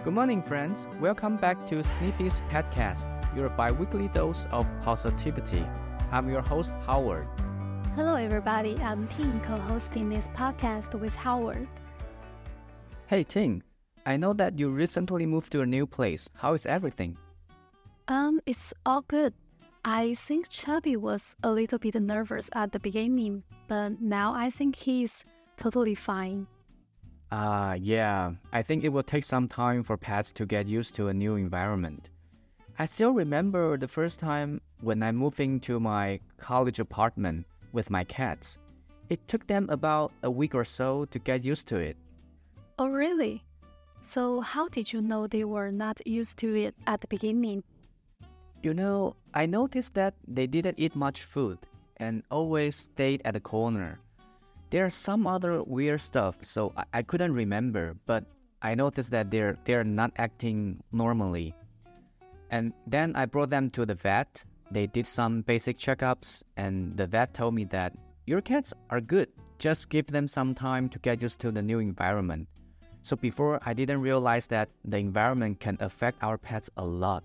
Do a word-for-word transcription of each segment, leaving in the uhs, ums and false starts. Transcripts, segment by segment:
Good morning, friends. Welcome back to Snippy's Podcast, your bi-weekly dose of positivity. I'm your host, Howard. Hello, everybody. I'm Ting, co-hosting this podcast with Howard. Hey, Ting. I know that you recently moved to a new place. How is everything? Um, it's all good. I think Chubby was a little bit nervous at the beginning, but now I think he's totally fine. Ah, uh, yeah. I think it will take some time for pets to get used to a new environment. I still remember the first time when I moved into my college apartment with my cats. It took them about a week or so to get used to it. Oh, really? So how did you know they were not used to it at the beginning? You know, I noticed that they didn't eat much food and always stayed at the corner. There are some other weird stuff, so I, I couldn't remember, but I noticed that they're they're not acting normally. And then I brought them to the vet. They did some basic checkups, and the vet told me that your cats are good. Just give them some time to get used to the new environment. So before, I didn't realize that the environment can affect our pets a lot.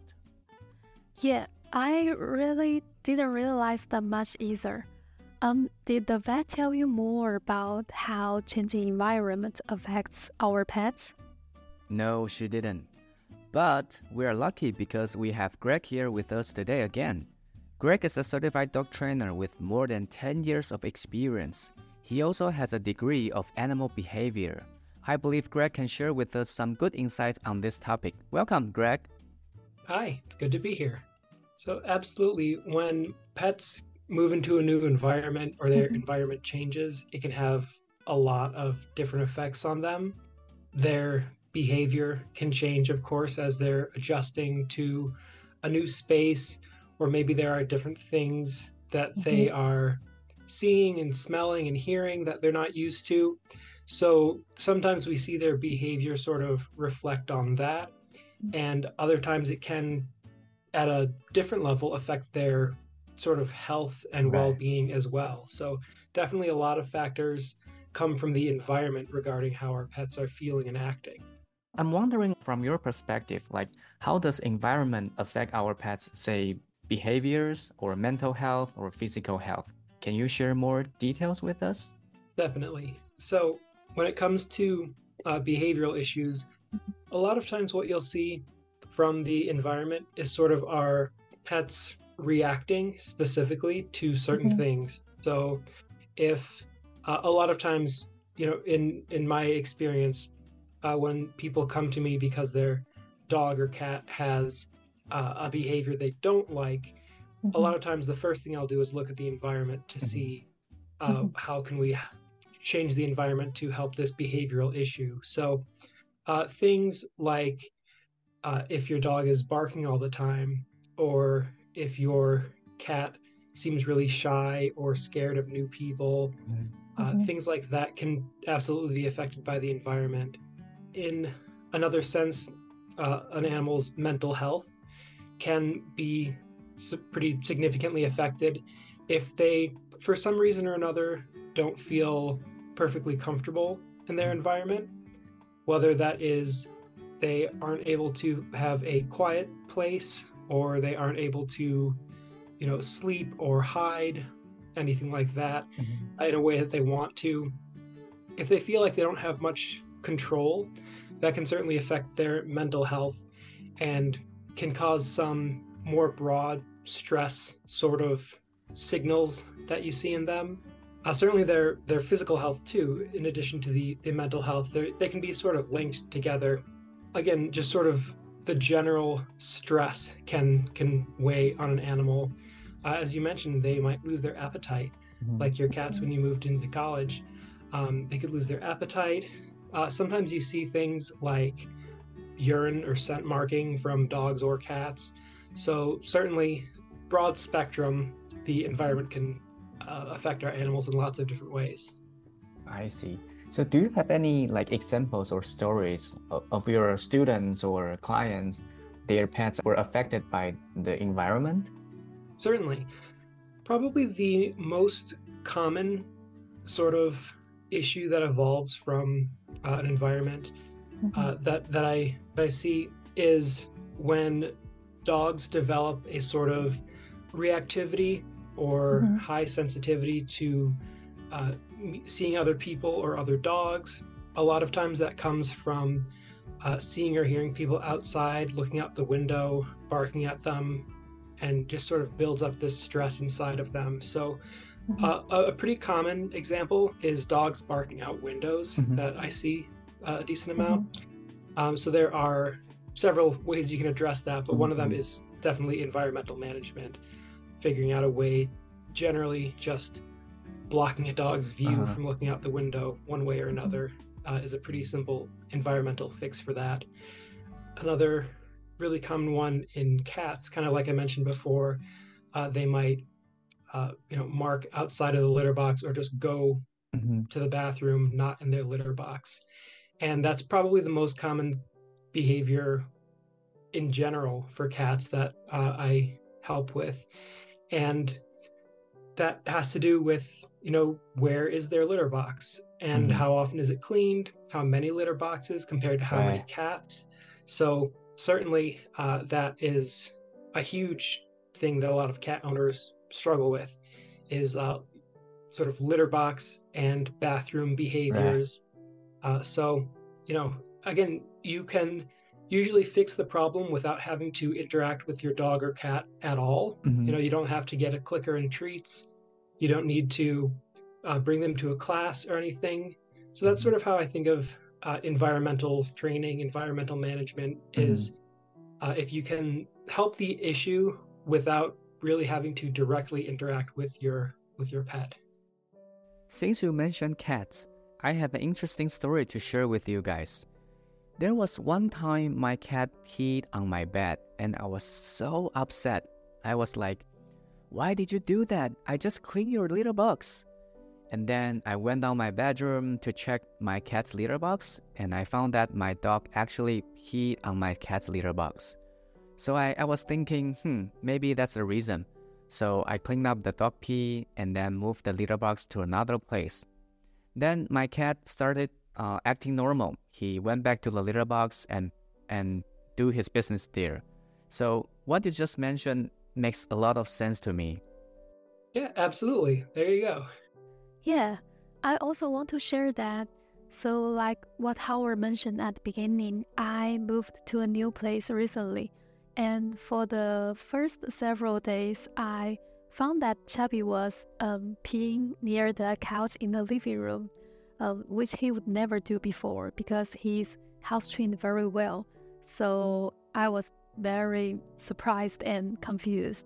Yeah, I really didn't realize that much either. Um, did the vet tell you more about how changing environment affects our pets? No, she didn't. But we are lucky because we have Greg here with us today again. Greg is a certified dog trainer with more than ten years of experience. He also has a degree of animal behavior. I believe Greg can share with us some good insights on this topic. Welcome, Greg. Hi, it's good to be here. So absolutely, when pets move into a new environment or their environment changes, it can have a lot of different effects on them. Their behavior can change, of course, as they're adjusting to a new space, or maybe there are different things that mm-hmm. they are seeing and smelling and hearing that they're not used to. So sometimes we see their behavior sort of reflect on that, and other times it can, at a different level, affect their sort of health and right. well-being as well. So definitely a lot of factors come from the environment regarding how our pets are feeling and acting. I'm wondering from your perspective, like how does environment affect our pets, say behaviors or mental health or physical health? Can you share more details with us? Definitely. So when it comes to uh, behavioral issues, a lot of times what you'll see from the environment is sort of our pets reacting specifically to certain mm-hmm. things. So if uh, a lot of times, you know, in, in my experience, uh, when people come to me because their dog or cat has uh, a behavior they don't like, mm-hmm. a lot of times the first thing I'll do is look at the environment to mm-hmm. see uh, mm-hmm. how can we change the environment to help this behavioral issue. So uh, things like uh, if your dog is barking all the time, or if your cat seems really shy or scared of new people, mm-hmm. uh, things like that can absolutely be affected by the environment. In another sense, uh, an animal's mental health can be pretty significantly affected if they, for some reason or another, don't feel perfectly comfortable in their environment, whether that is they aren't able to have a quiet place, or they aren't able to, you know, sleep or hide, anything like that, mm-hmm. in a way that they want to. If they feel like they don't have much control, that can certainly affect their mental health and can cause some more broad stress sort of signals that you see in them. Uh, certainly their their physical health too, in addition to the, the mental health, they can be sort of linked together. Again, just sort of the general stress can can weigh on an animal. Uh, as you mentioned, they might lose their appetite, mm-hmm. like your cats when you moved into college. Um, they could lose their appetite. Uh, sometimes you see things like urine or scent marking from dogs or cats. So certainly, broad spectrum, the environment can uh, affect our animals in lots of different ways. I see. So do you have any like examples or stories of, of your students or clients, their pets were affected by the environment? Certainly. Probably the most common sort of issue that evolves from uh, an environment Mm-hmm. uh, that that I that I see is when dogs develop a sort of reactivity or Mm-hmm. high sensitivity to uh, seeing other people or other dogs. A lot of times that comes from uh, seeing or hearing people outside, looking out the window, barking at them, and just sort of builds up this stress inside of them. So Mm-hmm. uh, a a pretty common example is dogs barking out windows Mhm. that I see uh, a decent Mm-hmm. amount. Um, so there are several ways you can address that, but one of them Mhm. is definitely environmental management, figuring out a way, generally just blocking a dog's view Uh-huh. from looking out the window one way or another uh, is a pretty simple environmental fix for that. Another really common one in cats, kind of like I mentioned before, uh, they might uh, you know mark outside of the litter box or just go Mhm. to the bathroom not in their litter box, and that's probably the most common behavior in general for cats that uh, I help with, and that has to do with you know where is their litter box and Mhm. how often is it cleaned, how many litter boxes compared to how many Right. cats. So certainly uh, that is a huge thing that a lot of cat owners struggle with is uh, sort of litter box and bathroom Right. behaviors. Uh, so, you know, again, you can usually fix the problem without having to interact with your dog or cat at all. You know, Mhm. you don't have to get a clicker and treats. You don't need to uh, bring them to a class or anything. So that's Mhm. sort of how I think of uh, environmental training, environmental management Mhm. is uh, if you can help the issue without really having to directly interact with your with your pet. Since you mentioned cats, I have an interesting story to share with you guys. There was one time my cat peed on my bed and I was so upset. I was like, "Why did you do that? I just cleaned your litter box." And then I went down my bedroom to check my cat's litter box and I found that my dog actually peed on my cat's litter box. So I, I was thinking, hmm, maybe that's the reason. So I cleaned up the dog pee and then moved the litter box to another place. Then my cat started uh, acting normal. He went back to the litter box and and do his business there. So what you just mentioned makes a lot of sense to me. Yeah, absolutely. There you go. Yeah, I also want to share that. So, like what Howard mentioned at the beginning, I moved to a new place recently. And for the first several days, I found that Chubby was um, peeing near the couch in the living room, um, which he would never do before because he's house trained very well. So, I was very surprised and confused.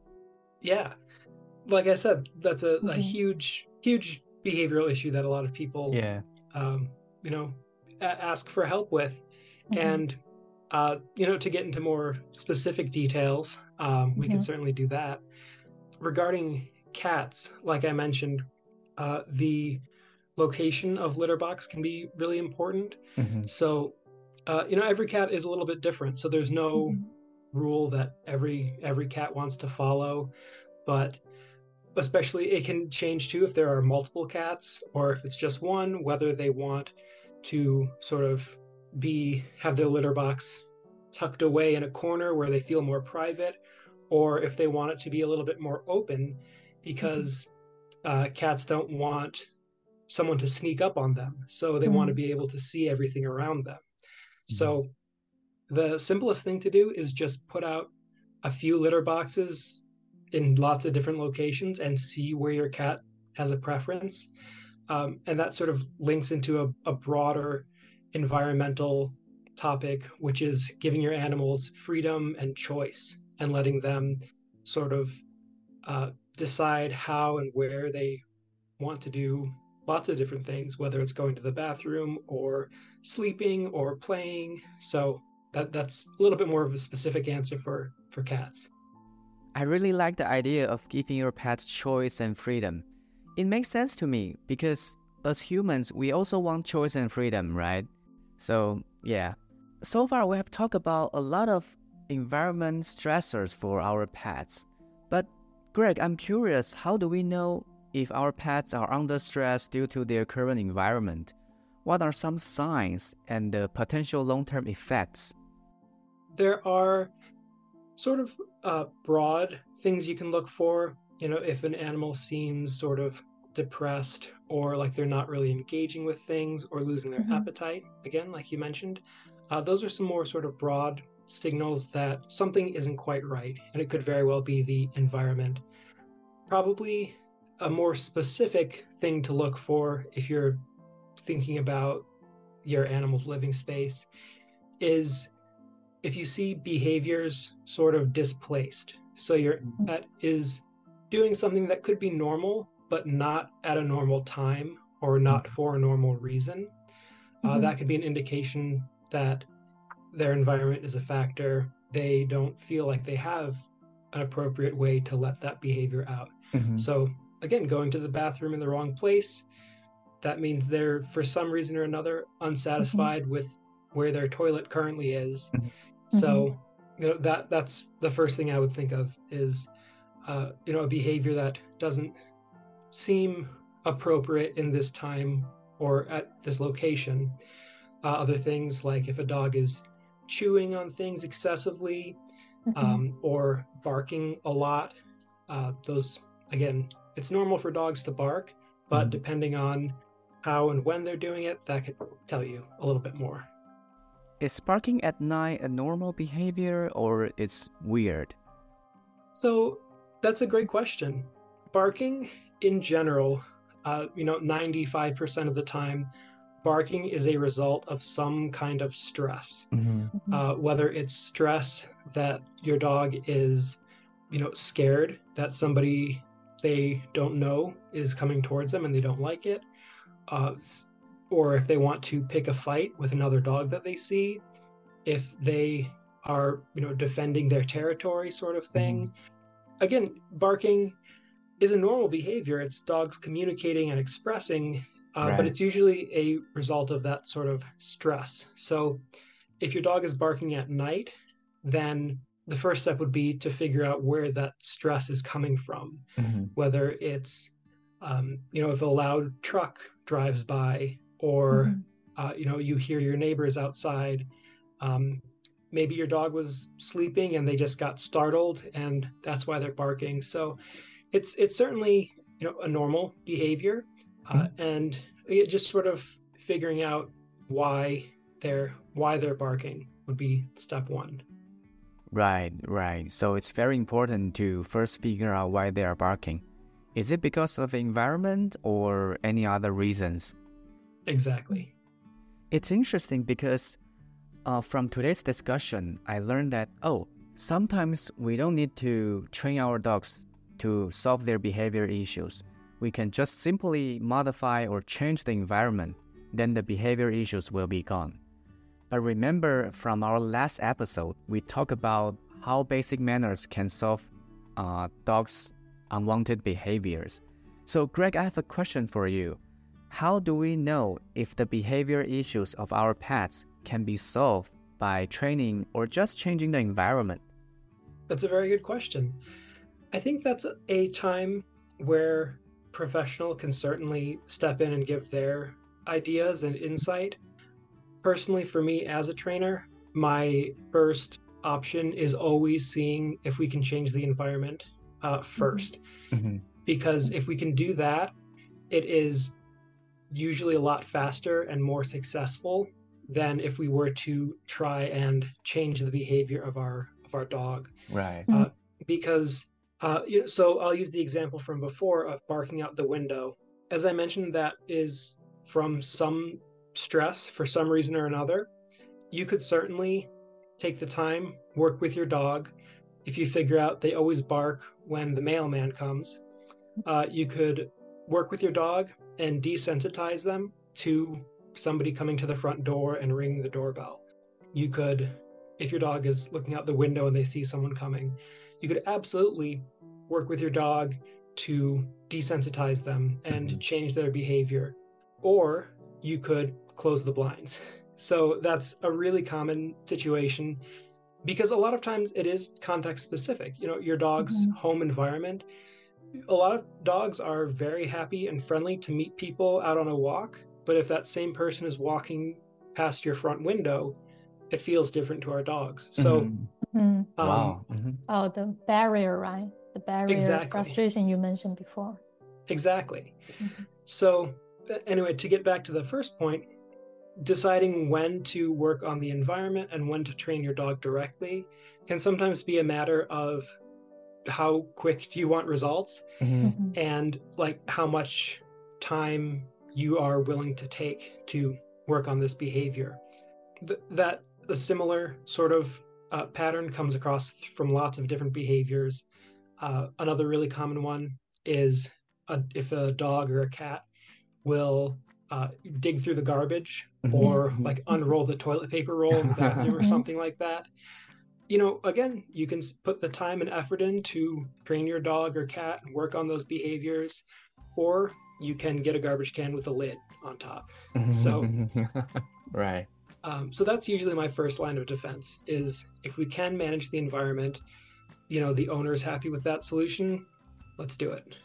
Yeah, like I said, that's a, a Mhm. huge, huge behavioral issue that a lot of people, Yeah. um, you know, a- ask for help with. Mhm. And, uh, you know, to get into more specific details, um, we can Mhm. certainly do that. Regarding cats, like I mentioned, uh, the location of litter box can be really important. Mhm. So, uh, you know, every cat is a little bit different. So there's no Mhm. rule that every every cat wants to follow, but especially it can change too if there are multiple cats or if it's just one, whether they want to sort of be have their litter box tucked away in a corner where they feel more private, or if they want it to be a little bit more open Mhm. because uh, cats don't want someone to sneak up on them, so they want to Mhm. be able to see everything around them. Mhm. So the simplest thing to do is just put out a few litter boxes in lots of different locations and see where your cat has a preference. Um, and that sort of links into a, a broader environmental topic, which is giving your animals freedom and choice and letting them sort of uh, decide how and where they want to do lots of different things, whether it's going to the bathroom or sleeping or playing. So that that's a little bit more of a specific answer for for cats. I really like the idea of giving your pets choice and freedom. It makes sense to me because as humans, we also want choice and freedom, right? So, yeah. So far, we have talked about a lot of environment stressors for our pets. But, Greg, I'm curious, how do we know if our pets are under stress due to their current environment? what are some signs and the potential long-term effects? There are sort of uh, broad things you can look for. You know, if an animal seems sort of depressed or like they're not really engaging with things or losing their Mhm. appetite, again, like you mentioned, uh, those are some more sort of broad signals that something isn't quite right, and it could very well be the environment. Probably a more specific thing to look for if you're thinking about your animal's living space is if you see behaviors sort of displaced. So your pet is doing something that could be normal, but not at a normal time or not for a normal reason. Uh, Mhm. that could be an indication that their environment is a factor. They don't feel like they have an appropriate way to let that behavior out. Mhm. So, again, going to the bathroom in the wrong place, that means they're, for some reason or another, unsatisfied with where their toilet currently is. Mhm. So, you know, that that's the first thing I would think of is, uh, you know, a behavior that doesn't seem appropriate in this time or at this location. Uh, other things like if a dog is chewing on things excessively Mhm. um, or barking a lot, uh, those, again, it's normal for dogs to bark, but Mhm. depending on how and when they're doing it, that could tell you a little bit more. Is barking at night a normal behavior or it's weird? So that's a great question. Barking in general, uh, you know, ninety-five percent of the time, barking is a result of some kind of stress. Mhm. Uh, whether it's stress that your dog is, you know, scared that somebody they don't know is coming towards them and they don't like it, uh, or if they want to pick a fight with another dog that they see, if they are, you know, defending their territory sort of thing. Again, barking is a normal behavior. It's dogs communicating and expressing, uh, but Right. it's usually a result of that sort of stress. So if your dog is barking at night, then the first step would be to figure out where that stress is coming from, Mhm. whether it's, um, you know, if a loud truck drives by or, uh, you know, you hear your neighbors outside. Um, maybe your dog was sleeping and they just got startled and that's why they're barking. So it's it's certainly, you know, a normal behavior, uh, and it just sort of figuring out why they're why they're barking would be step one. Right, right. So it's very important to first figure out why they are barking. Is it because of the environment or any other reasons? Exactly. It's interesting because uh, from today's discussion, I learned that, oh, sometimes we don't need to train our dogs to solve their behavior issues. We can just simply modify or change the environment, then the behavior issues will be gone. But remember from our last episode, we talked about how basic manners can solve uh, dogs' unwanted behaviors. So Greg, I have a question for you. How do we know if the behavior issues of our pets can be solved by training or just changing the environment? That's a very good question. I think that's a time where professional can certainly step in and give their ideas and insight. Personally, for me as a trainer, my first option is always seeing if we can change the environment uh, first. Mm-hmm. Because if we can do that, it is usually a lot faster and more successful than if we were to try and change the behavior of our of our dog. Right. Uh, because uh, you know, so I'll use the example from before of barking out the window. As I mentioned, that is from some stress for some reason or another. You could certainly take the time, work with your dog. If you figure out they always bark when the mailman comes, uh, you could work with your dog and desensitize them to somebody coming to the front door and ringing the doorbell. You could, if your dog is looking out the window and they see someone coming, you could absolutely work with your dog to desensitize them and Mhm. change their behavior. Or you could close the blinds. So that's a really common situation because a lot of times it is context specific. You know, your dog's Mhm. home environment. A lot of dogs are very happy and friendly to meet people out on a walk. but if that same person is walking past your front window, it feels different to our dogs. So, Mm-hmm. Mhm. um, Wow. Mm-hmm. Oh, the barrier, right? The barrier Exactly. frustration you mentioned before. exactly. Mhm. So, uh, anyway, to get back to the first point, deciding when to work on the environment and when to train your dog directly can sometimes be a matter of how quick do you want results Mm-hmm. Mhm. and like how much time you are willing to take to work on this behavior. Th- that a similar sort of uh, pattern comes across from lots of different behaviors. Uh, another really common one is a, if a dog or a cat will uh, dig through the garbage Mm-hmm. or Mm-hmm. like unroll the toilet paper roll in the bathroom or Mhm. something like that. You know, again, you can s- put the time and effort in to train your dog or cat and work on those behaviors, or you can get a garbage can with a lid on top. So, Right. um, so that's usually my first line of defense is if we can manage the environment, you know, the owner is happy with that solution, let's do it.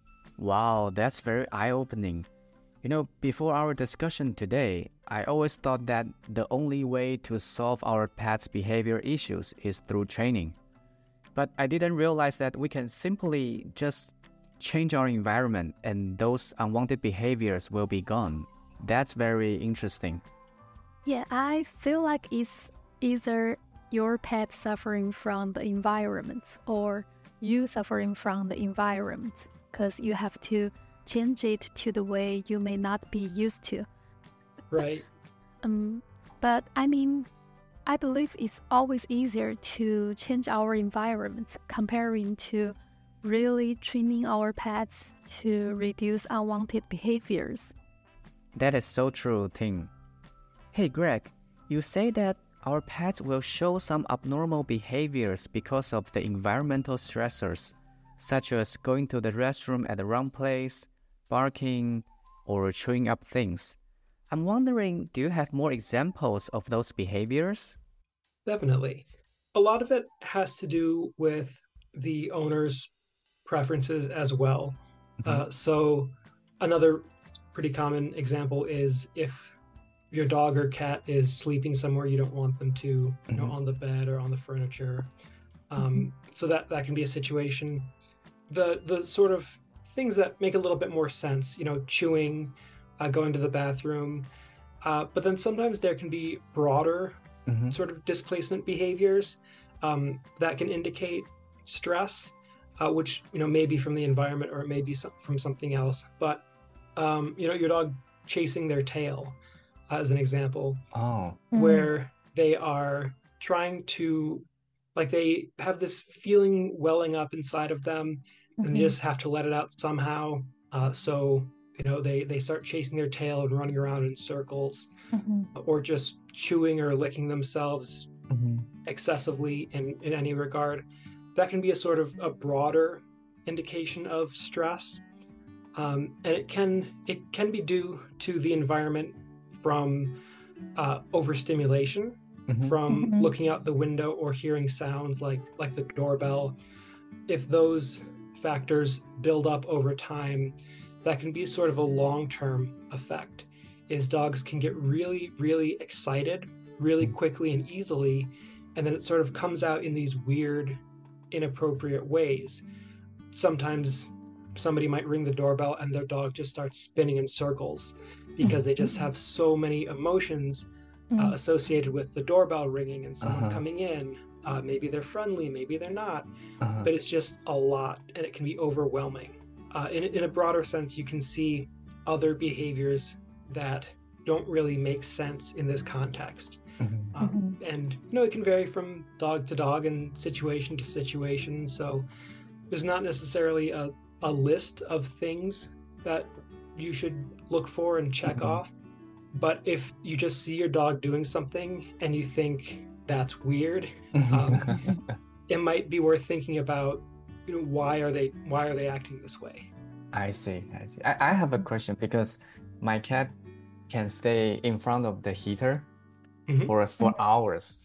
Wow, that's very eye-opening. You know, before our discussion today, I always thought that the only way to solve our pet's behavior issues is through training. But I didn't realize that we can simply just change our environment and those unwanted behaviors will be gone. That's very interesting. Yeah, I feel like it's either your pet suffering from the environment or you suffering from the environment because you have to change it to the way you may not be used to. Right. Um, but I mean, I believe it's always easier to change our environment comparing to really training our pets to reduce unwanted behaviors. That is so true, Ting. Hey Greg, you say that our pets will show some abnormal behaviors because of the environmental stressors, such as going to the restroom at the wrong place, barking, or chewing up things. I'm wondering, do you have more examples of those behaviors? Definitely. A lot of it has to do with the owner's preferences as well. Mhm. Uh, so, another pretty common example is if your dog or cat is sleeping somewhere you don't want them to, you know, Mhm. on the bed or on the furniture. Um, so that that can be a situation. The the sort of things that make a little bit more sense, you know, chewing, uh, going to the bathroom, uh, but then sometimes there can be broader Mhm. sort of displacement behaviors um, that can indicate stress, uh, which you know may be from the environment or it may be some, from something else. But um, you know, your dog chasing their tail, uh, as an example, Oh. where they are trying to, like, they have this feeling welling up inside of them, and they Mhm. just have to let it out somehow. Uh, so you know, they they start chasing their tail and running around in circles, Mhm. or just chewing or licking themselves Mhm. excessively in, in any regard. That can be a sort of a broader indication of stress. Um, and it can it can be due to the environment from uh, overstimulation, Mhm. from Mhm. looking out the window or hearing sounds like like the doorbell. If those factors build up over time, that can be sort of a long-term effect. Is dogs can get really, really excited really quickly and easily, and then it sort of comes out in these weird, inappropriate ways. Sometimes somebody might ring the doorbell and their dog just starts spinning in circles because they just have so many emotions uh, Mm. associated with the doorbell ringing and someone Uh-huh. coming in. Uh, maybe they're friendly, maybe they're not, Uh-huh. but it's just a lot and it can be overwhelming. Uh, in, in a broader sense, you can see other behaviors that don't really make sense in this context. Mhm. Um, and, you know, it can vary from dog to dog and situation to situation. So there's not necessarily a, a list of things that you should look for and check Mhm. off. But if you just see your dog doing something and you think that's weird, um, it might be worth thinking about, you know, why are they why are they acting this way? I see, I see. I, I have a question because my cat can stay in front of the heater Mhm. for for hours.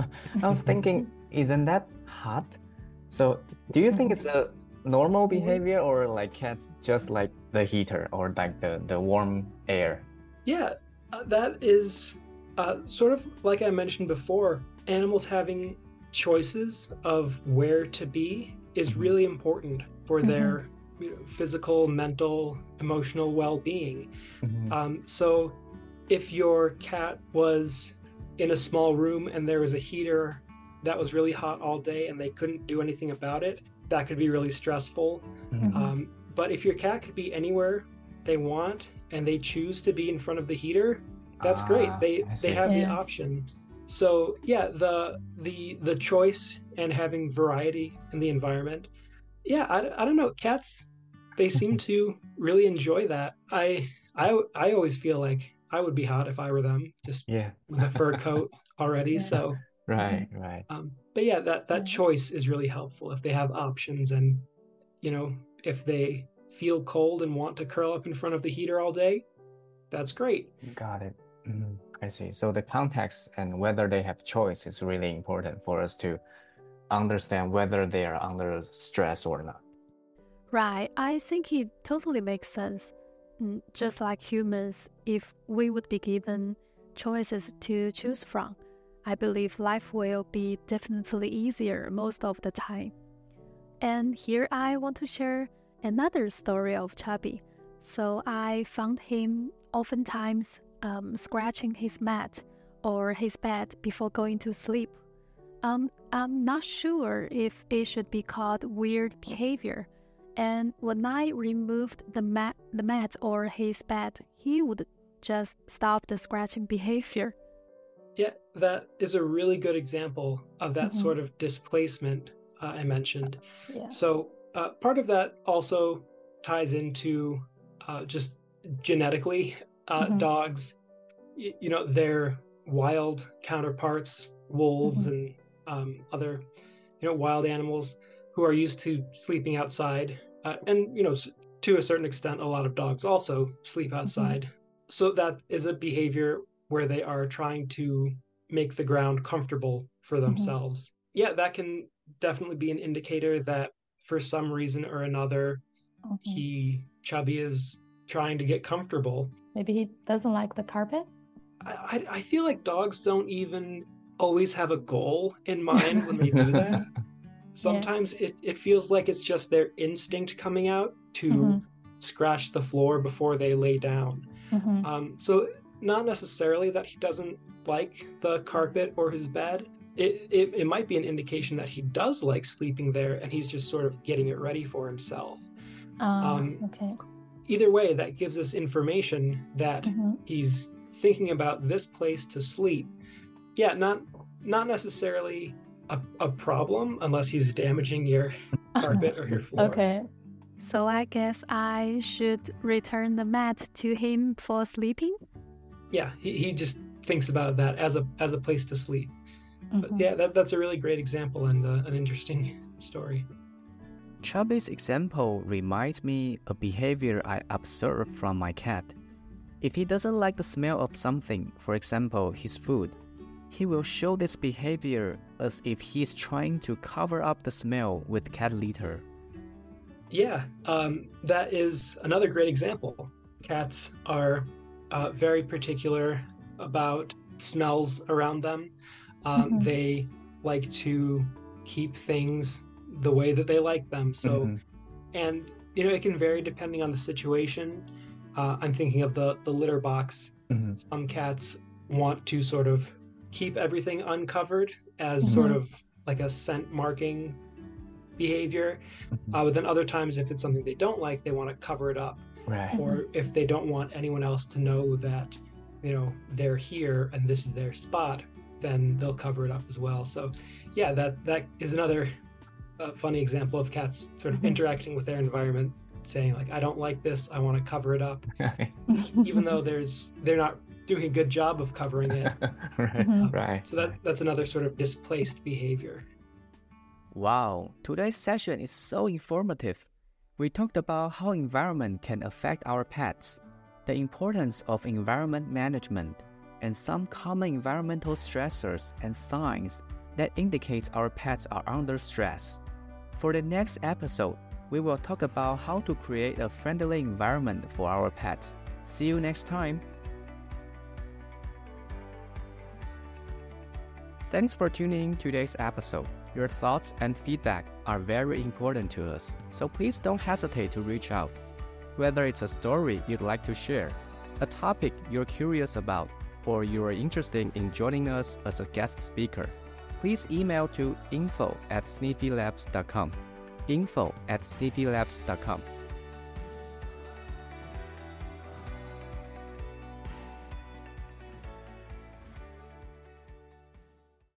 I was thinking, isn't that hot? So, do you think it's a normal behavior or like cats just like the heater or like the, the warm air? Yeah, uh, that is uh, sort of like I mentioned before, animals having choices of where to be is Mhm. really important for Mhm. their you know, physical, mental, emotional well-being. Mhm. Um, so if your cat was in a small room and there was a heater that was really hot all day and they couldn't do anything about it, that could be really stressful. Mhm. Um, but if your cat could be anywhere they want and they choose to be in front of the heater, that's great. Ah, They I they see. have the Yeah. option. So yeah, the the the choice and having variety in the environment. Yeah, I, I don't know. Cats, they seem to really enjoy that. I I I always feel like I would be hot if I were them, just Yeah. with a fur coat already. Yeah. So, Right, right. um, but yeah, that that Yeah. choice is really helpful if they have options, and you know, if they feel cold and want to curl up in front of the heater all day, that's great. Got it. Mhm. I see. So the context and whether they have choice is really important for us to understand whether they are under stress or not. Right. I think it totally makes sense. Mm, Just like humans, if we would be given choices to choose from, I believe life will be definitely easier most of the time. And here I want to share another story of Chubby. So I found him oftentimes um, scratching his mat or his bed before going to sleep. Um, I'm not sure if it should be called weird behavior. And when I removed the mat, the mat or his bed, he would just stop the scratching behavior. Yeah, that is a really good example of that Mhm. sort of displacement uh, I mentioned. Yeah. So uh, part of that also ties into uh, just genetically, uh, Mhm. dogs, y- you know, their wild counterparts, wolves Mhm. and um, other, you know, wild animals who are used to sleeping outside. Uh, and, you know, s- to a certain extent, a lot of dogs also sleep outside. So that is a behavior where they are trying to make the ground comfortable for themselves. Yeah, that can definitely be an indicator that for some reason or another, Mhm. he, Chubby, is trying to get comfortable. Maybe he doesn't like the carpet. I, I I feel like dogs don't even always have a goal in mind when they do that. Sometimes it, it feels like it's just their instinct coming out to Mhm. scratch the floor before they lay down. Mhm. Um, so not necessarily that he doesn't like the carpet or his bed. It, it, it might be an indication that he does like sleeping there and he's just sort of getting it ready for himself. Ah, Um, okay. Either way, that gives us information that Mhm. he's thinking about this place to sleep. Yeah, not not necessarily a, a problem unless he's damaging your carpet or your floor. Okay. So I guess I should return the mat to him for sleeping. Yeah, he, he just thinks about that as a as a place to sleep. But Mhm. yeah, that, that's a really great example and uh, an interesting story. Chubby's example reminds me of behavior I observed from my cat. If he doesn't like the smell of something, for example, his food, he will show this behavior as if he's trying to cover up the smell with cat litter. Yeah, um, that is another great example. Cats are uh, very particular about smells around them. Um, Mhm. They like to keep things the way that they like them. So, Mhm. and you know, it can vary depending on the situation. Uh, I'm thinking of the the litter box. Mhm. Some cats want to sort of keep everything uncovered as Mhm. sort of like a scent marking behavior. Mhm. Uh, but then other times, if it's something they don't like, they want to cover it up. Right. Or if they don't want anyone else to know that, you know, they're here and this is their spot, then they'll cover it up as well. So, yeah, that that is another uh, funny example of cats sort of Mhm. interacting with their environment, saying like, "I don't like this. I want to cover it up," even though there's they're not doing a good job of covering it. Right. Mhm. Right. So that that's another sort of displaced behavior. Wow, today's session is so informative. We talked about how environment can affect our pets, the importance of environment management, and some common environmental stressors and signs that indicate our pets are under stress. For the next episode, we will talk about how to create a friendly environment for our pets. See you next time. Thanks for tuning in to today's episode. Your thoughts and feedback are very important to us, so please don't hesitate to reach out. Whether it's a story you'd like to share, a topic you're curious about, or you're interested in joining us as a guest speaker, please email to info at sniffylabs dot com. info at sniffylabs dot com.